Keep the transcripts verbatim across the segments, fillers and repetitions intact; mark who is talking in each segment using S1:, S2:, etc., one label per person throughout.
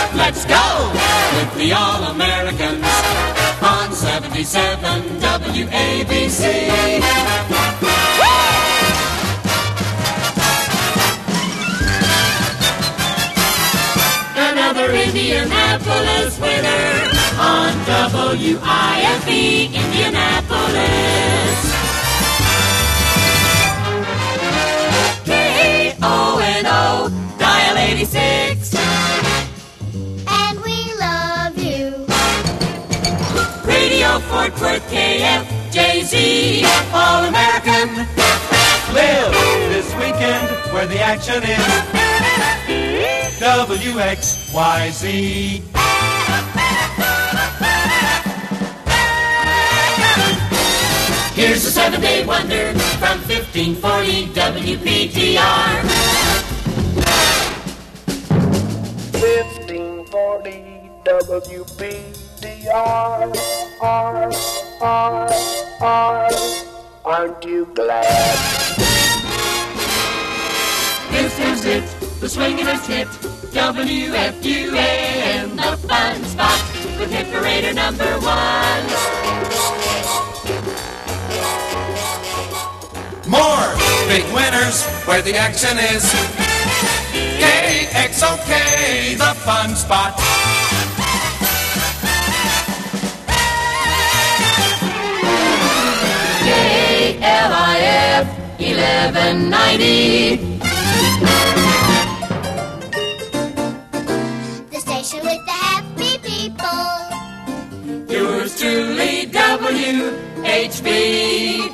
S1: Let's go with the All-Americans on seventy-seven W A B C. Another Indianapolis winner on W I F E Indianapolis. K O N O, dial eighty-six.
S2: And we love you.
S1: Radio Fort Worth, K F J Z, All-American.
S3: Live this weekend where the action is. W X Y Z.
S1: Here's a seven-day wonder from fifteen forty W P T R.
S4: fifteen forty W P T R. R, R, R. Aren't you glad?
S1: This is it, the swingin'est hit, W F U A and the fun spot with hit parader number one.
S3: More big winners where the action is. K X O K, the fun spot.
S1: K L I F eleven ninety.
S2: The station with the happy people.
S1: Yours truly, W H B.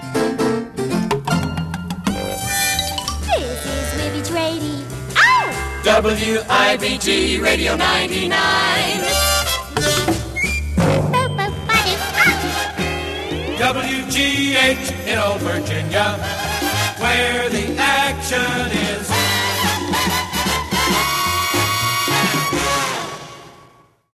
S2: This is Movie Brady. Ow!
S1: W I B G Radio ninety-nine.
S3: W G H in Old Virginia, where the action is.